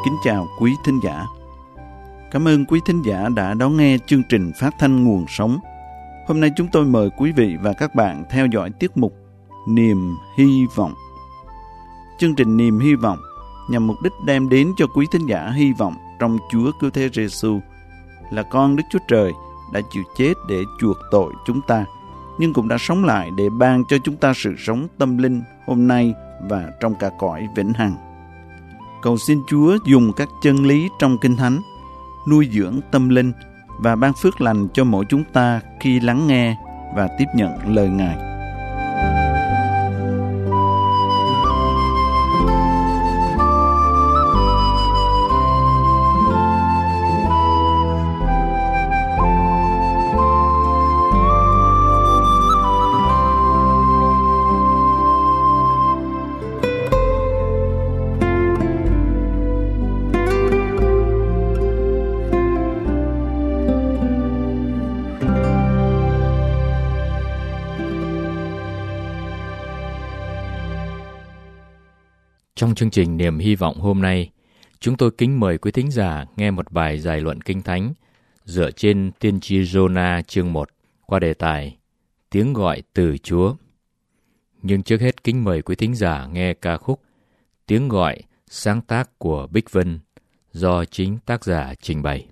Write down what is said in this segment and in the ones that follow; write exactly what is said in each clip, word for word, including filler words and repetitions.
Kính chào quý thính giả. Cảm ơn quý thính giả đã đón nghe chương trình phát thanh Nguồn Sống. Hôm nay chúng tôi mời quý vị và các bạn theo dõi tiết mục Niềm Hy Vọng. Chương trình Niềm Hy Vọng nhằm mục đích đem đến cho quý thính giả hy vọng trong Chúa Cứu Thế Giêsu là con Đức Chúa Trời đã chịu chết để chuộc tội chúng ta, nhưng cũng đã sống lại để ban cho chúng ta sự sống tâm linh hôm nay và trong cả cõi vĩnh hằng. Cầu xin Chúa dùng các chân lý trong Kinh Thánh nuôi dưỡng tâm linh và ban phước lành cho mỗi chúng ta khi lắng nghe và tiếp nhận lời Ngài. Trong chương trình Niềm Hy Vọng hôm nay, chúng tôi kính mời quý thính giả nghe một bài giải luận Kinh Thánh dựa trên tiên tri Giô-na chương một qua đề tài Tiếng gọi từ Chúa. Nhưng trước hết kính mời quý thính giả nghe ca khúc Tiếng gọi sáng tác của Bích Vân do chính tác giả trình bày.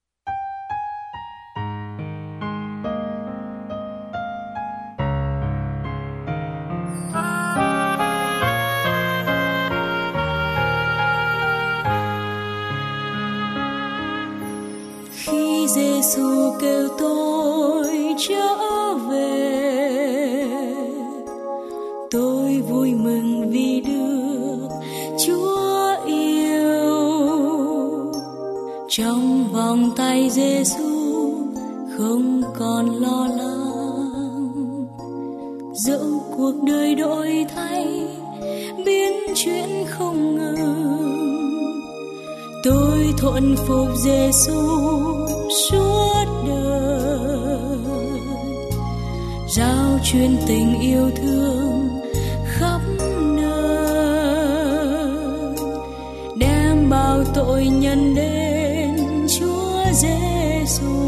Giêsu kêu tôi trở về, tôi vui mừng vì được Chúa yêu. Trong vòng tay Giêsu không còn lo lắng, dẫu cuộc đời đổi thay biến chuyển không ngừng, tôi thuận phục Giêsu suốt đời, rao truyền tình yêu thương khắp nơi, đem bao tội nhân đến Chúa Giêsu,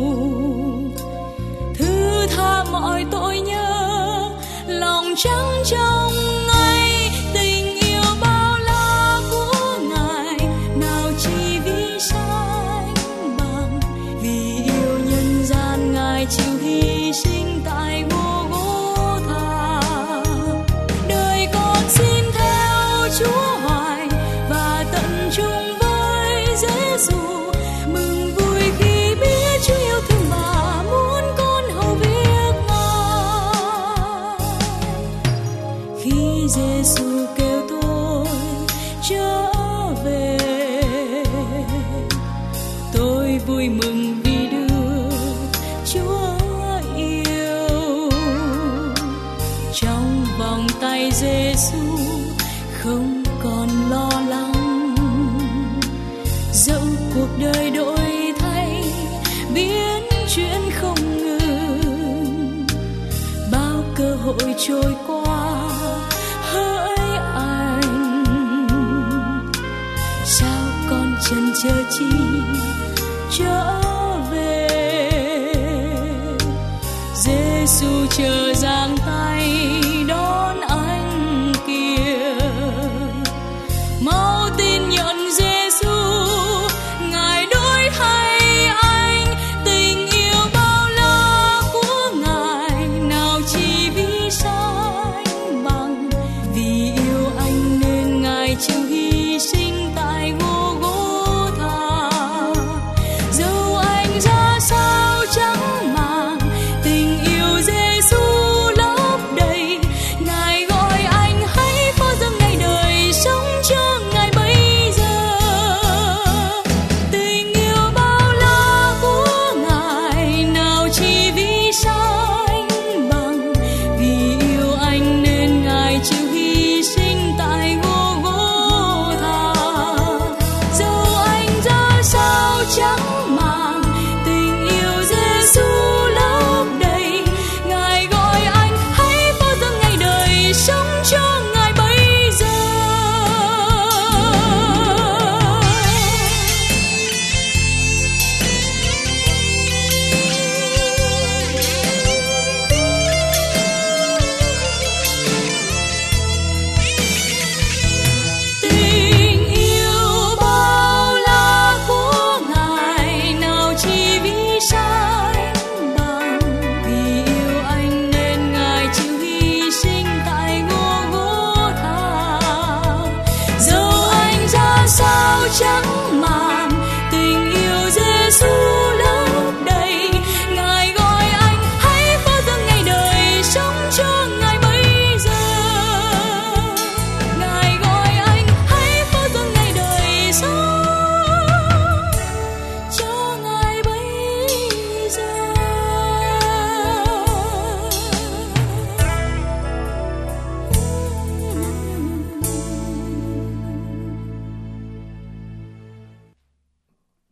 thứ tha mọi tội nhớ, lòng trắng trong ngay tình yêu bao la của Ngài, nào chi vì sánh bằng, vì yêu nhân gian Ngài chịu hy sinh tại Gô-gô-tha. Đời con xin theo Chúa hoài và tận chung với Giêsu, mừng vui khi biết Chúa yêu thương và muốn con hầu việc Ngài. Khi Giêsu kêu tôi trở về, tôi vui mừng vì được Chúa yêu. Trong vòng tay Giêsu không còn lo lắng, dẫu cuộc đời đổi thay biến chuyển không ngừng, bao cơ hội trôi qua hỡi anh, sao con chần chờ chi trở về. Giêsu chờ giang tay đón anh kìa, mau tin nhận Giêsu, Ngài đổi thay anh, tình yêu bao la của Ngài, nào chi vì sánh bằng, vì yêu anh nên Ngài chịu hy sinh tại Gô-gô-tha. Dẫu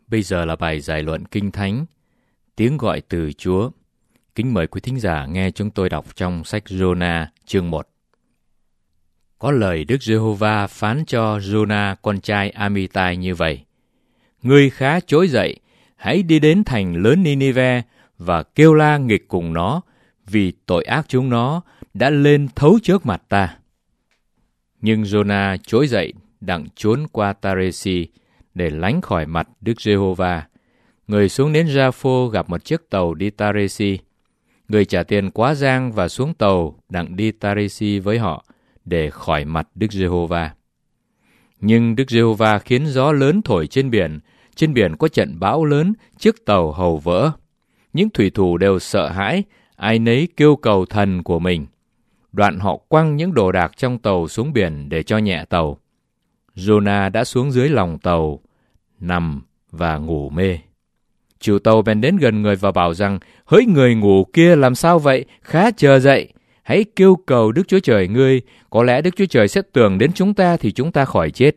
Bây giờ là bài giải luận Kinh Thánh, Tiếng gọi từ Chúa. Kính mời quý thính giả nghe chúng tôi đọc trong sách Giô-na chương một. Có lời Đức Giê-hô-va phán cho Giô-na con trai Amitai như vậy: Ngươi khá trỗi dậy, hãy đi đến thành lớn Ni-ni-ve và kêu la nghịch cùng nó, vì tội ác chúng nó đã lên thấu trước mặt ta. Nhưng Giô-na trỗi dậy đặng trốn qua Ta-rê-si để lánh khỏi mặt Đức Giê-hô-va. Người xuống đến Gia-phô gặp một chiếc tàu đi Ta-rê-si. Người trả tiền quá giang và xuống tàu đặng đi Ta-rê-si với họ để khỏi mặt Đức Giê-hô-va. Nhưng Đức Giê-hô-va khiến gió lớn thổi trên biển, trên biển có trận bão lớn, chiếc tàu hầu vỡ. Những thủy thủ đều sợ hãi, ai nấy kêu cầu thần của mình. Đoạn họ quăng những đồ đạc trong tàu xuống biển để cho nhẹ tàu. Giô-na đã xuống dưới lòng tàu, nằm và ngủ mê. Chủ tàu bèn đến gần người và bảo rằng: Hỡi người ngủ kia, làm sao vậy? Khá chờ dậy, hãy kêu cầu Đức Chúa Trời ngươi, có lẽ Đức Chúa Trời sẽ tưởng đến chúng ta thì chúng ta khỏi chết.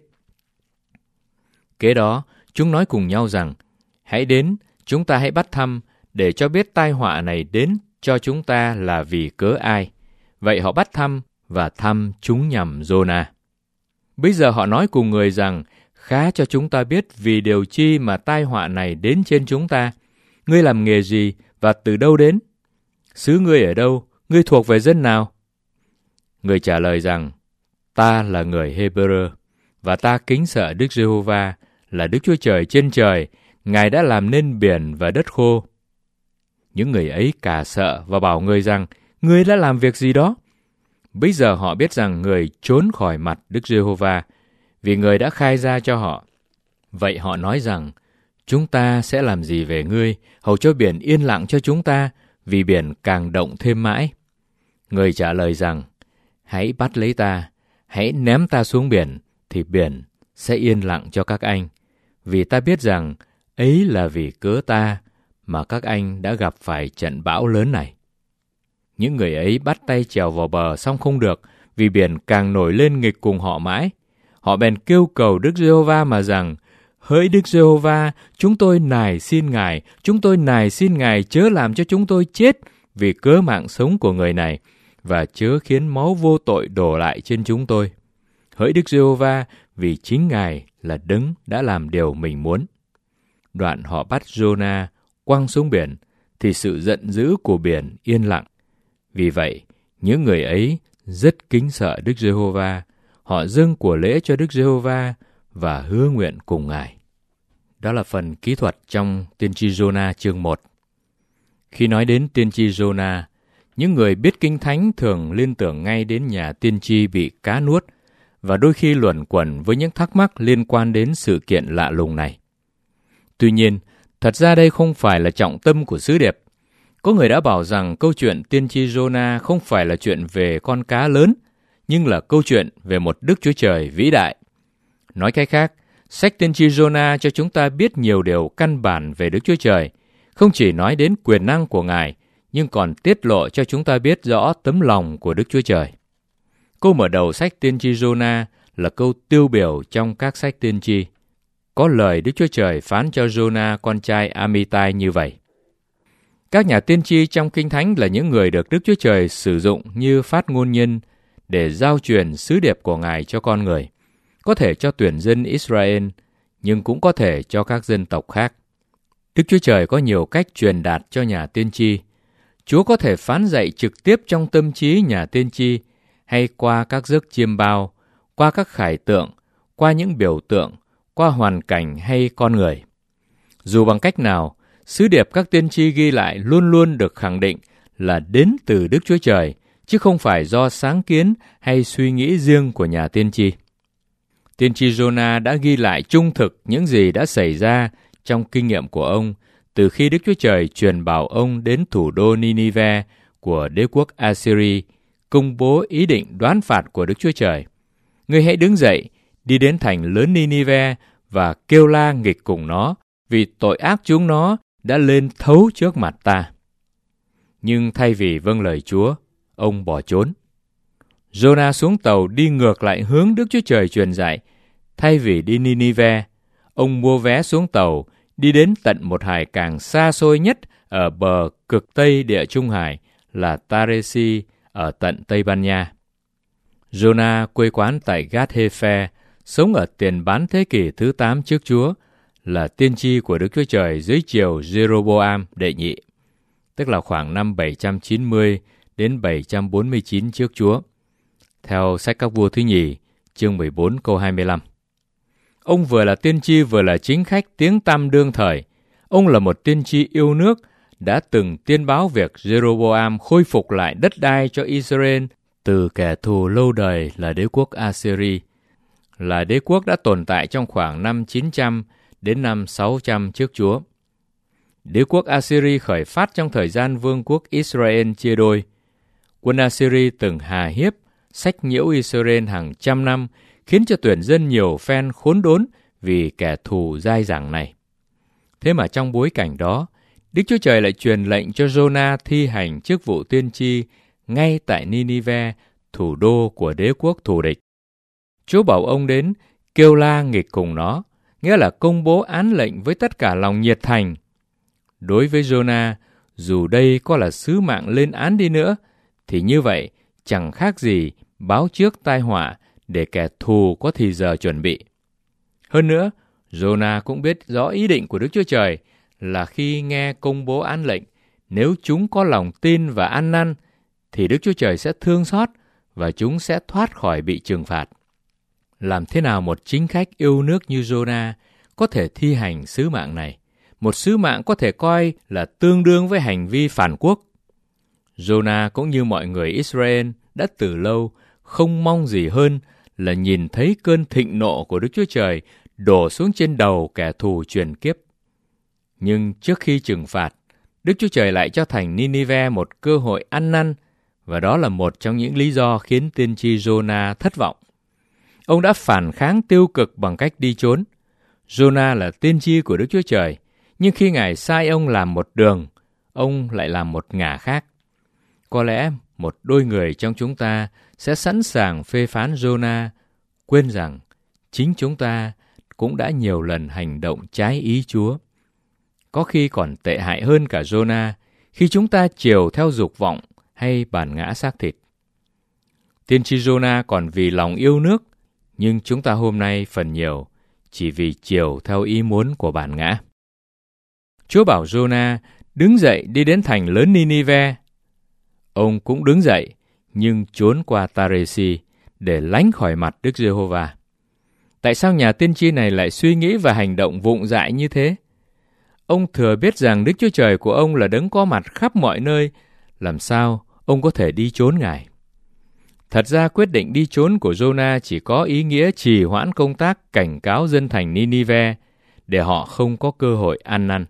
Kế đó, chúng nói cùng nhau rằng: Hãy đến, chúng ta hãy bắt thăm, để cho biết tai họa này đến cho chúng ta là vì cớ ai. Vậy họ bắt thăm, và thăm chúng nhằm Giô-na. Bây giờ họ nói cùng người rằng: Khá cho chúng ta biết vì điều chi mà tai họa này đến trên chúng ta. Ngươi làm nghề gì và từ đâu đến? Xứ ngươi ở đâu? Ngươi thuộc về dân nào? Người trả lời rằng: Ta là người Hê-bơ-rơ, và ta kính sợ Đức Giê-hô-va là Đức Chúa Trời trên trời. Ngài đã làm nên biển và đất khô. Những người ấy cả sợ và bảo người rằng: Ngươi đã làm việc gì đó? Bây giờ họ biết rằng người trốn khỏi mặt Đức Giê-hô-va, vì người đã khai ra cho họ. Vậy họ nói rằng: Chúng ta sẽ làm gì về ngươi, hầu cho biển yên lặng cho chúng ta, vì biển càng động thêm mãi. Người trả lời rằng: Hãy bắt lấy ta, hãy ném ta xuống biển, thì biển sẽ yên lặng cho các anh. Vì ta biết rằng ấy là vì cớ ta mà các anh đã gặp phải trận bão lớn này. Những người ấy bắt tay trèo vào bờ xong không được, vì biển càng nổi lên nghịch cùng họ mãi. Họ bèn kêu cầu Đức Giê-hô-va mà rằng: Hỡi Đức Giê-hô-va, chúng tôi nài xin Ngài, chúng tôi nài xin Ngài chớ làm cho chúng tôi chết vì cớ mạng sống của người này, và chớ khiến máu vô tội đổ lại trên chúng tôi. Hỡi Đức Giê-hô-va, vì chính Ngài là đấng đã làm điều mình muốn. Đoạn họ bắt Giô-na quăng xuống biển, thì sự giận dữ của biển yên lặng. Vì vậy, những người ấy rất kính sợ Đức Giê-hô-va. Họ dâng của lễ cho Đức Giê-hô-va và hứa nguyện cùng Ngài. Đó là phần kỹ thuật trong tiên tri Giô-na chương một. Khi nói đến tiên tri Giô-na, những người biết Kinh Thánh thường liên tưởng ngay đến nhà tiên tri bị cá nuốt, và đôi khi luẩn quẩn với những thắc mắc liên quan đến sự kiện lạ lùng này. Tuy nhiên, thật ra đây không phải là trọng tâm của sứ điệp. Có người đã bảo rằng câu chuyện tiên tri Giô-na không phải là chuyện về con cá lớn, nhưng là câu chuyện về một Đức Chúa Trời vĩ đại. Nói cách khác, sách tiên tri Giô-na cho chúng ta biết nhiều điều căn bản về Đức Chúa Trời, không chỉ nói đến quyền năng của Ngài, nhưng còn tiết lộ cho chúng ta biết rõ tấm lòng của Đức Chúa Trời. Câu mở đầu sách tiên tri Giô-na là câu tiêu biểu trong các sách tiên tri. Có lời Đức Chúa Trời phán cho Giô-na con trai Amitai như vậy. Các nhà tiên tri trong Kinh Thánh là những người được Đức Chúa Trời sử dụng như phát ngôn nhân để giao truyền sứ điệp của Ngài cho con người, có thể cho tuyển dân Israel, nhưng cũng có thể cho các dân tộc khác. Đức Chúa Trời có nhiều cách truyền đạt cho nhà tiên tri. Chúa có thể phán dạy trực tiếp trong tâm trí nhà tiên tri, hay qua các giấc chiêm bao, qua các khải tượng, qua những biểu tượng, qua hoàn cảnh hay con người. Dù bằng cách nào, sứ điệp các tiên tri ghi lại luôn luôn được khẳng định là đến từ Đức Chúa Trời, chứ không phải do sáng kiến hay suy nghĩ riêng của nhà tiên tri. Tiên tri Giô-na đã ghi lại trung thực những gì đã xảy ra trong kinh nghiệm của ông từ khi Đức Chúa Trời truyền bảo ông đến thủ đô Ni-ni-ve của đế quốc Assyri, công bố ý định đoán phạt của Đức Chúa Trời. Ngươi hãy đứng dậy, đi đến thành lớn Ni-ni-ve và kêu la nghịch cùng nó, vì tội ác chúng nó đã lên thấu trước mặt ta. Nhưng thay vì vâng lời Chúa, ông bỏ trốn. Giô-na xuống tàu đi ngược lại hướng Đức Chúa Trời truyền dạy. Thay vì đi Ni-ni-ve, ông mua vé xuống tàu đi đến tận một hải cảng xa xôi nhất ở bờ cực Tây Địa Trung Hải là Taresi ở tận Tây Ban Nha. Jonah quê quán tại Gath-hepher, sống ở tiền bán thế kỷ thứ tám trước Chúa, là tiên tri của Đức Chúa Trời dưới triều Jeroboam đệ nhị, tức là khoảng năm bảy trăm chín mươi đến bảy trăm bốn mươi chín trước Chúa, theo sách Các Vua thứ nhì, chương mười bốn câu hai mươi lăm. Ông vừa là tiên tri vừa là chính khách tiếng tăm đương thời. Ông là một tiên tri yêu nước, đã từng tiên báo việc Jeroboam khôi phục lại đất đai cho Israel từ kẻ thù lâu đời là đế quốc Assyri, là đế quốc đã tồn tại trong khoảng năm chín trăm đến năm sáu trăm trước Chúa. Đế quốc Assyri khởi phát trong thời gian vương quốc Israel chia đôi. Quân Assyri từng hà hiếp, sách nhiễu Israel hàng trăm năm, khiến cho tuyển dân nhiều phen khốn đốn vì kẻ thù dai dẳng này. Thế mà trong bối cảnh đó, Đức Chúa Trời lại truyền lệnh cho Jonah thi hành chức vụ tiên tri ngay tại Ninive, thủ đô của đế quốc thù địch. Chúa bảo ông đến kêu la nghịch cùng nó, nghĩa là công bố án lệnh với tất cả lòng nhiệt thành. Đối với Jonah, dù đây có là sứ mạng lên án đi nữa, thì như vậy chẳng khác gì báo trước tai họa để kẻ thù có thì giờ chuẩn bị. Hơn nữa, Jonah cũng biết rõ ý định của Đức Chúa Trời là khi nghe công bố án lệnh, nếu chúng có lòng tin và ăn năn, thì Đức Chúa Trời sẽ thương xót và chúng sẽ thoát khỏi bị trừng phạt. Làm thế nào một chính khách yêu nước như Jonah có thể thi hành sứ mạng này? Một sứ mạng có thể coi là tương đương với hành vi phản quốc. Jonah cũng như mọi người Israel đã từ lâu không mong gì hơn là nhìn thấy cơn thịnh nộ của Đức Chúa Trời đổ xuống trên đầu kẻ thù truyền kiếp. Nhưng trước khi trừng phạt, Đức Chúa Trời lại cho thành Ninive một cơ hội ăn năn, và đó là một trong những lý do khiến tiên tri Jonah thất vọng. Ông đã phản kháng tiêu cực bằng cách đi trốn. Jonah là tiên tri của Đức Chúa Trời, nhưng khi Ngài sai ông làm một đường, ông lại làm một ngả khác. Có lẽ một đôi người trong chúng ta sẽ sẵn sàng phê phán Jonah, quên rằng chính chúng ta cũng đã nhiều lần hành động trái ý Chúa. Có khi còn tệ hại hơn cả Jonah khi chúng ta chiều theo dục vọng hay bản ngã xác thịt. Tiên tri Jonah còn vì lòng yêu nước, nhưng chúng ta hôm nay phần nhiều chỉ vì chiều theo ý muốn của bản ngã. Chúa bảo Jonah đứng dậy đi đến thành lớn Ninive. Ông cũng đứng dậy, nhưng trốn qua Taresi để lánh khỏi mặt Đức Giê-hô-va. Tại sao nhà tiên tri này lại suy nghĩ và hành động vụng dại như thế? Ông thừa biết rằng Đức Chúa Trời của ông là đấng có mặt khắp mọi nơi, làm sao ông có thể đi trốn Ngài? Thật ra quyết định đi trốn của Jonah chỉ có ý nghĩa trì hoãn công tác cảnh cáo dân thành Ninive để họ không có cơ hội ăn năn.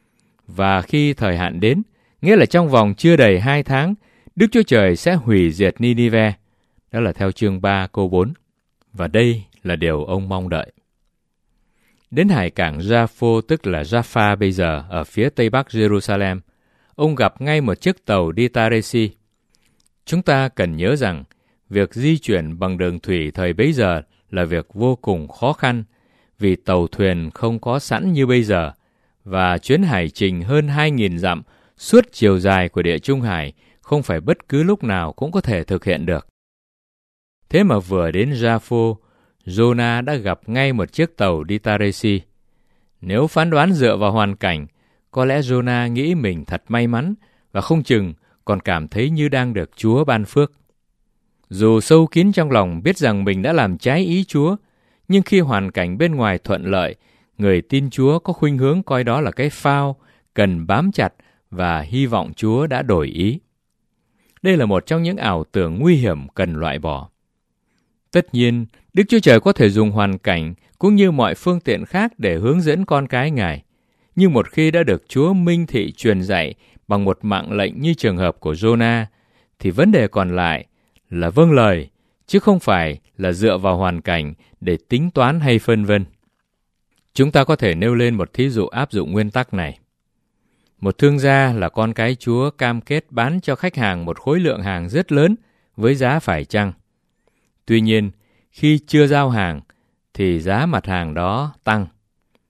Và khi thời hạn đến, nghĩa là trong vòng chưa đầy hai tháng, Đức Chúa Trời sẽ hủy diệt Ninive. Đó là theo chương ba câu bốn. Và đây là điều ông mong đợi. Đến hải cảng Jaffo, tức là Jaffa bây giờ, ở phía tây bắc Jerusalem, ông gặp ngay một chiếc tàu đi Taresi. Chúng ta cần nhớ rằng, việc di chuyển bằng đường thủy thời bấy giờ là việc vô cùng khó khăn, vì tàu thuyền không có sẵn như bây giờ, và chuyến hải trình hơn hai nghìn dặm suốt chiều dài của Địa Trung Hải không phải bất cứ lúc nào cũng có thể thực hiện được. Thế mà vừa đến Jaffo, Jonah đã gặp ngay một chiếc tàu đi Taresi. Nếu phán đoán dựa vào hoàn cảnh, có lẽ Jonah nghĩ mình thật may mắn và không chừng còn cảm thấy như đang được Chúa ban phước. Dù sâu kín trong lòng biết rằng mình đã làm trái ý Chúa, nhưng khi hoàn cảnh bên ngoài thuận lợi, người tin Chúa có khuynh hướng coi đó là cái phao cần bám chặt và hy vọng Chúa đã đổi ý. Đây là một trong những ảo tưởng nguy hiểm cần loại bỏ. Tất nhiên, Đức Chúa Trời có thể dùng hoàn cảnh cũng như mọi phương tiện khác để hướng dẫn con cái Ngài. Nhưng một khi đã được Chúa minh thị truyền dạy bằng một mạng lệnh như trường hợp của Jonah, thì vấn đề còn lại là vâng lời, chứ không phải là dựa vào hoàn cảnh để tính toán hay phân vân. Chúng ta có thể nêu lên một thí dụ áp dụng nguyên tắc này. Một thương gia là con cái Chúa cam kết bán cho khách hàng một khối lượng hàng rất lớn với giá phải chăng. Tuy nhiên, khi chưa giao hàng, thì giá mặt hàng đó tăng.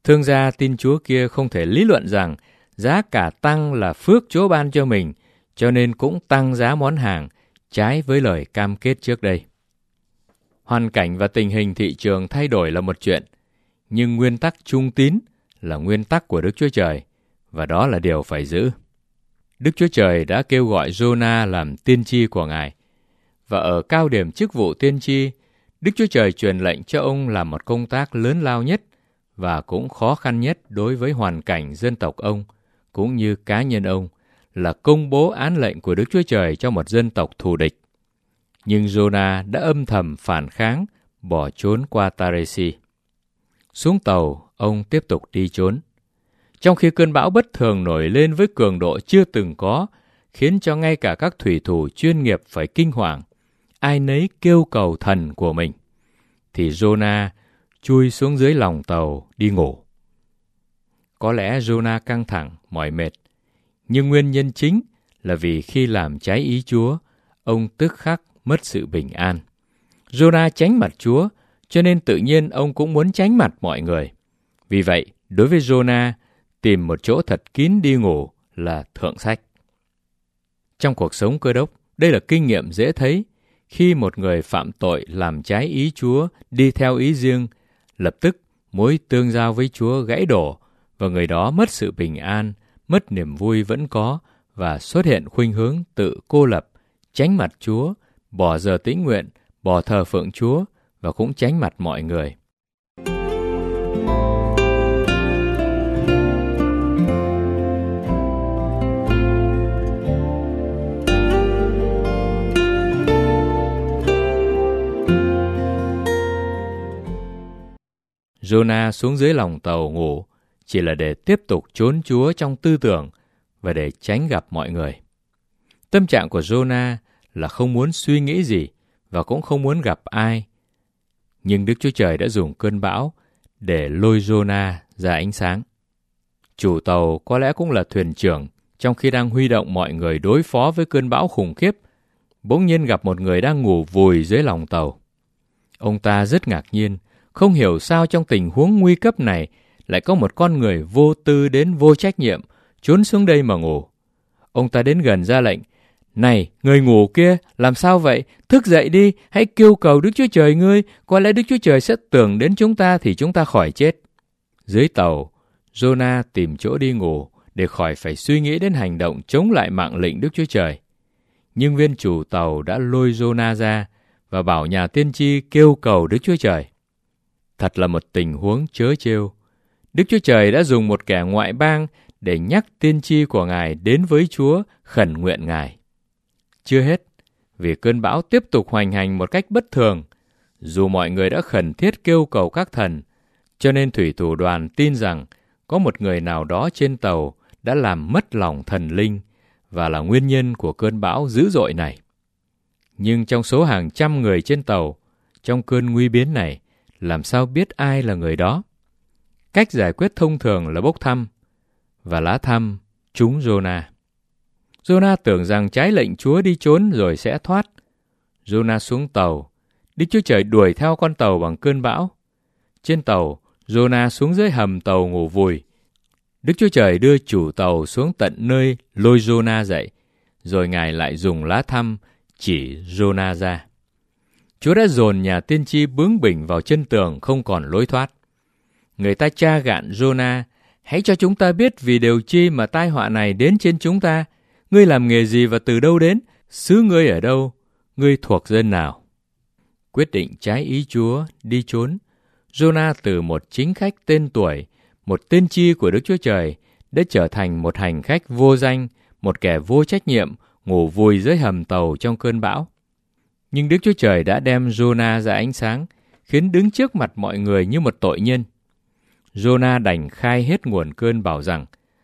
Thương gia tin Chúa kia không thể lý luận rằng giá cả tăng là phước Chúa ban cho mình, cho nên cũng tăng giá món hàng, trái với lời cam kết trước đây. Hoàn cảnh và tình hình thị trường thay đổi là một chuyện, nhưng nguyên tắc trung tín là nguyên tắc của Đức Chúa Trời, và đó là điều phải giữ. Đức Chúa Trời đã kêu gọi Giô-na làm tiên tri của Ngài, và ở cao điểm chức vụ tiên tri, Đức Chúa Trời truyền lệnh cho ông làm một công tác lớn lao nhất và cũng khó khăn nhất đối với hoàn cảnh dân tộc ông, cũng như cá nhân ông, là công bố án lệnh của Đức Chúa Trời cho một dân tộc thù địch. Nhưng Giô-na đã âm thầm phản kháng, bỏ trốn qua Ta-rê-si. Xuống tàu, ông tiếp tục đi trốn. Trong khi cơn bão bất thường nổi lên với cường độ chưa từng có, khiến cho ngay cả các thủy thủ chuyên nghiệp phải kinh hoàng, ai nấy kêu cầu thần của mình, thì Giô-na chui xuống dưới lòng tàu đi ngủ. Có lẽ Giô-na căng thẳng, mỏi mệt, nhưng nguyên nhân chính là vì khi làm trái ý Chúa, ông tức khắc mất sự bình an. Giô-na tránh mặt Chúa, cho nên tự nhiên ông cũng muốn tránh mặt mọi người. Vì vậy, đối với Giô-na, tìm một chỗ thật kín đi ngủ là thượng sách. Trong cuộc sống Cơ Đốc, đây là kinh nghiệm dễ thấy. Khi một người phạm tội làm trái ý Chúa, đi theo ý riêng, lập tức mối tương giao với Chúa gãy đổ, và người đó mất sự bình an, mất niềm vui vẫn có, và xuất hiện khuynh hướng tự cô lập, tránh mặt Chúa, bỏ giờ tĩnh nguyện, bỏ thờ phượng Chúa, và cũng tránh mặt mọi người. Giô-na xuống dưới lòng tàu ngủ chỉ là để tiếp tục trốn Chúa trong tư tưởng và để tránh gặp mọi người. Tâm trạng của Giô-na là không muốn suy nghĩ gì và cũng không muốn gặp ai. Nhưng Đức Chúa Trời đã dùng cơn bão để lôi Giô-na ra ánh sáng. Chủ tàu có lẽ cũng là thuyền trưởng, trong khi đang huy động mọi người đối phó với cơn bão khủng khiếp, bỗng nhiên gặp một người đang ngủ vùi dưới lòng tàu. Ông ta rất ngạc nhiên, không hiểu sao trong tình huống nguy cấp này lại có một con người vô tư đến vô trách nhiệm trốn xuống đây mà ngủ. Ông ta đến gần ra lệnh: "Này, người ngủ kia, làm sao vậy? Thức dậy đi, hãy kêu cầu Đức Chúa Trời ngươi, có lẽ Đức Chúa Trời sẽ tưởng đến chúng ta thì chúng ta khỏi chết." Dưới tàu, Giô-na tìm chỗ đi ngủ để khỏi phải suy nghĩ đến hành động chống lại mạng lệnh Đức Chúa Trời. Nhưng viên chủ tàu đã lôi Giô-na ra và bảo nhà tiên tri kêu cầu Đức Chúa Trời. Thật là một tình huống trớ trêu. Đức Chúa Trời đã dùng một kẻ ngoại bang để nhắc tiên tri của Ngài đến với Chúa, khẩn nguyện Ngài. Chưa hết, vì cơn bão tiếp tục hoành hành một cách bất thường, dù mọi người đã khẩn thiết kêu cầu các thần, cho nên thủy thủ đoàn tin rằng có một người nào đó trên tàu đã làm mất lòng thần linh và là nguyên nhân của cơn bão dữ dội này. Nhưng trong số hàng trăm người trên tàu, trong cơn nguy biến này, làm sao biết ai là người đó? Cách giải quyết thông thường là bốc thăm, và lá thăm trúng Giô-na. Giô-na tưởng rằng trái lệnh Chúa đi trốn rồi sẽ thoát. Giô-na xuống tàu, Đức Chúa Trời đuổi theo con tàu bằng cơn bão. Trên tàu, Giô-na xuống dưới hầm tàu ngủ vùi. Đức Chúa Trời đưa chủ tàu xuống tận nơi lôi Giô-na dậy, rồi Ngài lại dùng lá thăm chỉ Giô-na ra. Chúa đã dồn nhà tiên tri bướng bỉnh vào chân tường không còn lối thoát. Người ta tra gạn Giô-na: "Hãy cho chúng ta biết vì điều chi mà tai họa này đến trên chúng ta. Ngươi làm nghề gì và từ đâu đến? Xứ ngươi ở đâu? Ngươi thuộc dân nào?" Quyết định trái ý Chúa, đi trốn, Giô-na từ một chính khách tên tuổi, một tiên tri của Đức Chúa Trời, đã trở thành một hành khách vô danh, một kẻ vô trách nhiệm, ngủ vùi dưới hầm tàu trong cơn bão. Nhưng Đức Chúa Trời đã đem Giô-na ra ánh sáng, khiến đứng trước mặt mọi người như một tội nhân. Giô-na đành khai hết nguồn cơn bảo rằng: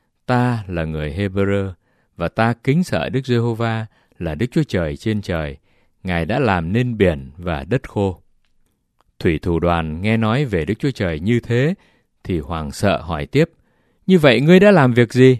"Ta là người Hê-bơ-rơ, và ta kính sợ Đức Giê-hô-va là Đức Chúa Trời trên trời. Ngài đã làm nên biển và đất khô." Thủy thủ đoàn nghe nói về Đức Chúa Trời như thế, thì hoảng sợ hỏi tiếp: "Như vậy ngươi đã làm việc gì?"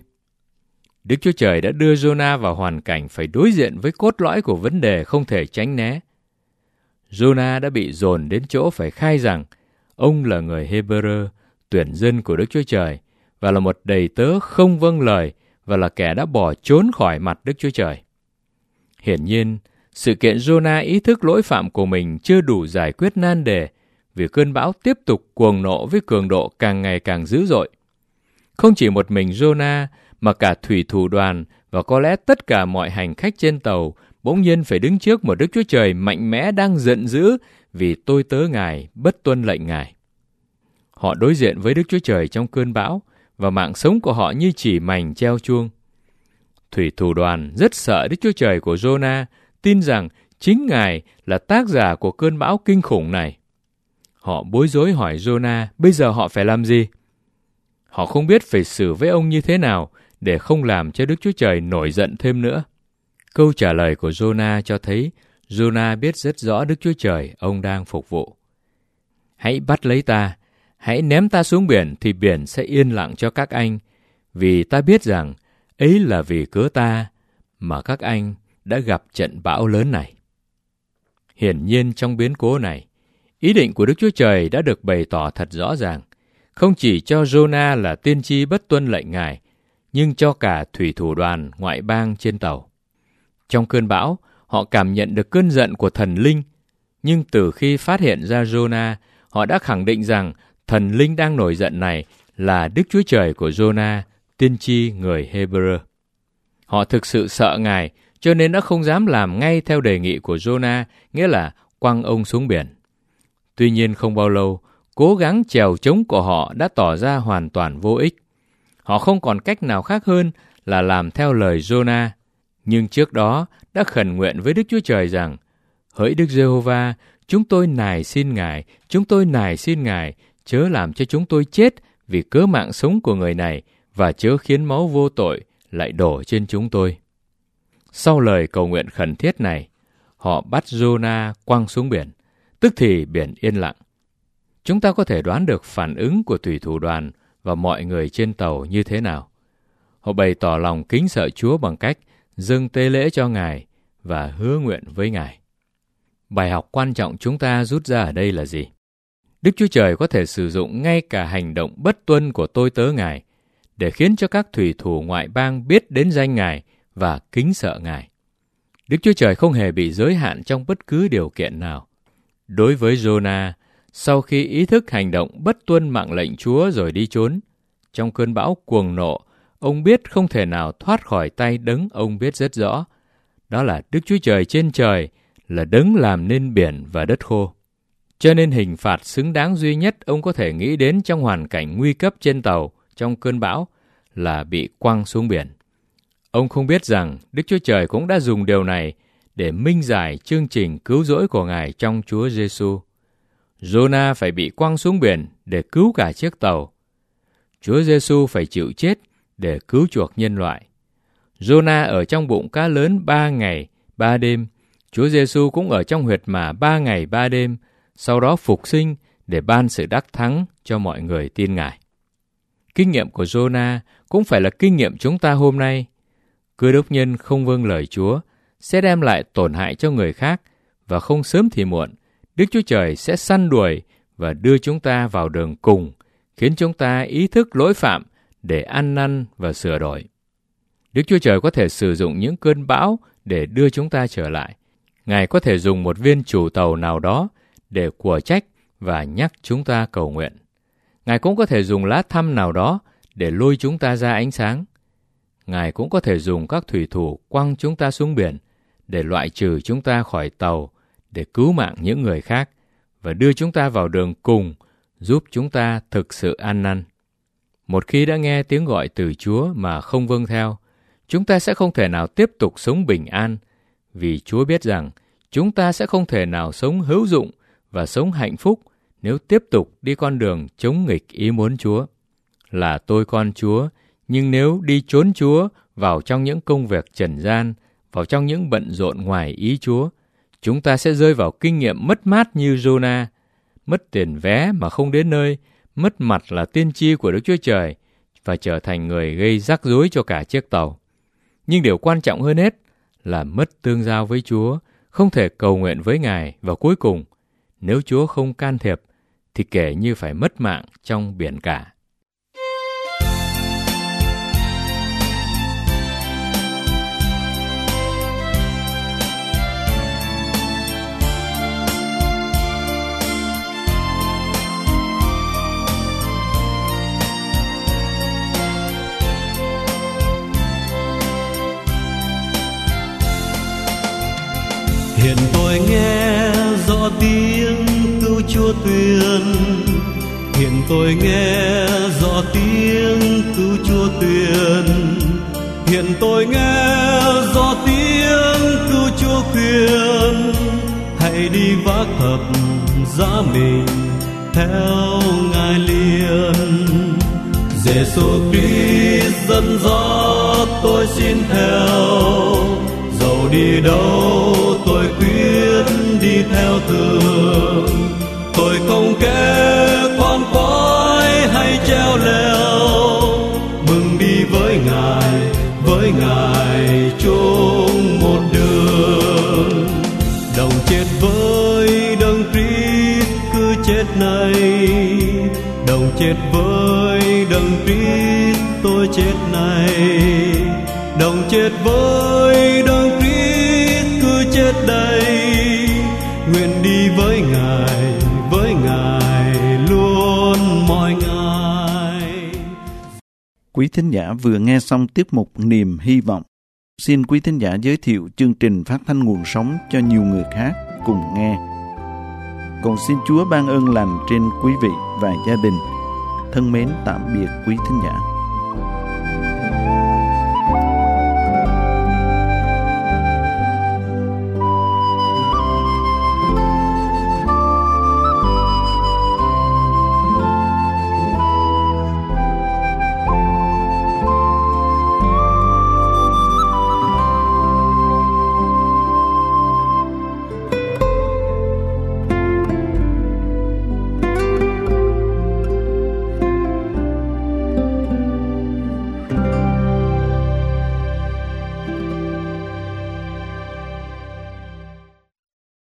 Đức Chúa Trời đã đưa Giô-na vào hoàn cảnh phải đối diện với cốt lõi của vấn đề không thể tránh né. Giô-na đã bị dồn đến chỗ phải khai rằng ông là người Hê-bơ-rơ, tuyển dân của Đức Chúa Trời, và là một đầy tớ không vâng lời, và là kẻ đã bỏ trốn khỏi mặt Đức Chúa Trời. Hiển nhiên, sự kiện Giô-na ý thức lỗi phạm của mình chưa đủ giải quyết nan đề, vì cơn bão tiếp tục cuồng nộ với cường độ càng ngày càng dữ dội. Không chỉ một mình Giô-na, mà cả thủy thủ đoàn và có lẽ tất cả mọi hành khách trên tàu bỗng nhiên phải đứng trước một Đức Chúa Trời mạnh mẽ đang giận dữ vì tôi tớ Ngài bất tuân lệnh Ngài. Họ đối diện với Đức Chúa Trời trong cơn bão, và mạng sống của họ như chỉ mảnh treo chuông. Thủy thủ đoàn rất sợ Đức Chúa Trời của Giô-na, tin rằng chính Ngài là tác giả của cơn bão kinh khủng này. Họ bối rối hỏi Giô-na bây giờ họ phải làm gì. Họ không biết phải xử với ông như thế nào để không làm cho Đức Chúa Trời nổi giận thêm nữa. Câu trả lời của Giô-na cho thấy Giô-na biết rất rõ Đức Chúa Trời ông đang phục vụ. Hãy bắt lấy ta, hãy ném ta xuống biển thì biển sẽ yên lặng cho các anh, vì ta biết rằng ấy là vì cớ ta mà các anh đã gặp trận bão lớn này. Hiển nhiên trong biến cố này, ý định của Đức Chúa Trời đã được bày tỏ thật rõ ràng, không chỉ cho Giô-na là tiên tri bất tuân lệnh Ngài, nhưng cho cả thủy thủ đoàn ngoại bang trên tàu. Trong cơn bão, họ cảm nhận được cơn giận của thần linh, nhưng từ khi phát hiện ra Giô-na, họ đã khẳng định rằng thần linh đang nổi giận này là Đức Chúa Trời của Giô-na, tiên tri người Hê-bơ-rơ. Họ thực sự sợ Ngài, cho nên đã không dám làm ngay theo đề nghị của Giô-na, nghĩa là quăng ông xuống biển. Tuy nhiên không bao lâu, cố gắng chèo chống của họ đã tỏ ra hoàn toàn vô ích. Họ không còn cách nào khác hơn là làm theo lời Giô-na, nhưng trước đó đã khẩn nguyện với Đức Chúa Trời rằng: hỡi Đức Giê-hô-va, chúng tôi nài xin Ngài, chúng tôi nài xin Ngài, chớ làm cho chúng tôi chết vì cớ mạng sống của người này, và chớ khiến máu vô tội lại đổ trên chúng tôi. Sau lời cầu nguyện khẩn thiết này, họ bắt Giô-na quăng xuống biển, tức thì biển yên lặng. Chúng ta có thể đoán được phản ứng của thủy thủ đoàn và mọi người trên tàu như thế nào. Họ bày tỏ lòng kính sợ Chúa bằng cách dâng tế lễ cho Ngài và hứa nguyện với Ngài. Bài học quan trọng chúng ta rút ra ở đây là gì? Đức Chúa Trời có thể sử dụng ngay cả hành động bất tuân của tôi tớ Ngài để khiến cho các thủy thủ ngoại bang biết đến danh Ngài và kính sợ Ngài. Đức Chúa Trời không hề bị giới hạn trong bất cứ điều kiện nào. Đối với Giô-na, sau khi ý thức hành động bất tuân mạng lệnh Chúa rồi đi trốn, trong cơn bão cuồng nộ, ông biết không thể nào thoát khỏi tay đấng ông biết rất rõ. Đó là Đức Chúa Trời trên trời, là đấng làm nên biển và đất khô. Cho nên hình phạt xứng đáng duy nhất ông có thể nghĩ đến trong hoàn cảnh nguy cấp trên tàu, trong cơn bão, là bị quăng xuống biển. Ông không biết rằng Đức Chúa Trời cũng đã dùng điều này để minh giải chương trình cứu rỗi của Ngài trong Chúa Giêsu. Giô-na phải bị quăng xuống biển để cứu cả chiếc tàu. Chúa Giêsu phải chịu chết để cứu chuộc nhân loại. Giô-na ở trong bụng cá lớn ba ngày, ba đêm. Chúa Giêsu cũng ở trong huyệt mả ba ngày, ba đêm, sau đó phục sinh để ban sự đắc thắng cho mọi người tin Ngài. Kinh nghiệm của Giô-na cũng phải là kinh nghiệm chúng ta hôm nay. Cơ đốc nhân không vâng lời Chúa sẽ đem lại tổn hại cho người khác, và không sớm thì muộn, Đức Chúa Trời sẽ săn đuổi và đưa chúng ta vào đường cùng, khiến chúng ta ý thức lỗi phạm để ăn năn và sửa đổi. Đức Chúa Trời có thể sử dụng những cơn bão để đưa chúng ta trở lại. Ngài có thể dùng một viên chủ tàu nào đó để của trách và nhắc chúng ta cầu nguyện. Ngài cũng có thể dùng lá thăm nào đó để lôi chúng ta ra ánh sáng. Ngài cũng có thể dùng các thủy thủ quăng chúng ta xuống biển để loại trừ chúng ta khỏi tàu, để cứu mạng những người khác và đưa chúng ta vào đường cùng, giúp chúng ta thực sự ăn năn. Một khi đã nghe tiếng gọi từ Chúa mà không vâng theo, chúng ta sẽ không thể nào tiếp tục sống bình an, vì Chúa biết rằng chúng ta sẽ không thể nào sống hữu dụng và sống hạnh phúc nếu tiếp tục đi con đường chống nghịch ý muốn Chúa. Là tôi con Chúa, nhưng nếu đi trốn Chúa vào trong những công việc trần gian, vào trong những bận rộn ngoài ý Chúa, chúng ta sẽ rơi vào kinh nghiệm mất mát như Giô-na, mất tiền vé mà không đến nơi, mất mặt là tiên tri của Đức Chúa Trời và trở thành người gây rắc rối cho cả chiếc tàu. Nhưng điều quan trọng hơn hết là mất tương giao với Chúa, không thể cầu nguyện với Ngài, và cuối cùng, nếu Chúa không can thiệp, thì kể như phải mất mạng trong biển cả. Hiện tôi nghe rõ tiếng cứu Chúa tuyên, hiện tôi nghe rõ tiếng cứu Chúa tuyên, hiện tôi nghe rõ tiếng cứu Chúa khuyên, hãy đi vác thập giá mình theo Ngài liền. Giêsu Christ dẫn dắt tôi xin theo, dẫu đi đâu tôi quyết đi theo thường. Tôi không kể khoan khoái hay treo leo, mừng đi với Ngài, với Ngài chung một đường. Đồng chết với Đấng Christ cứ chết này, đồng chết với Đấng Christ tôi chết này, đồng chết với Đấng Christ cứ chết đây. Nguyện đi với Ngài, với Ngài luôn mọi ngày. Quý thính giả vừa nghe xong tiết mục Niềm Hy Vọng. Xin quý thính giả giới thiệu chương trình phát thanh nguồn sống cho nhiều người khác cùng nghe. Cầu xin Chúa ban ơn lành trên quý vị và gia đình. Thân mến tạm biệt quý thính giả.